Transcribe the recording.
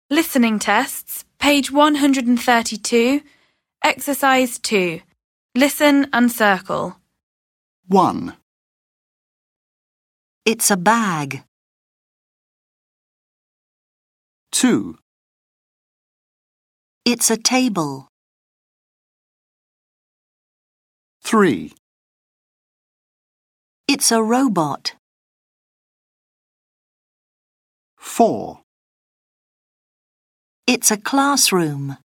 Listening tests, page 132, exercise 2. Listen and circle. 1. It's a bag. 2. It's a table. 3. It's a robot. 4. It's a classroom.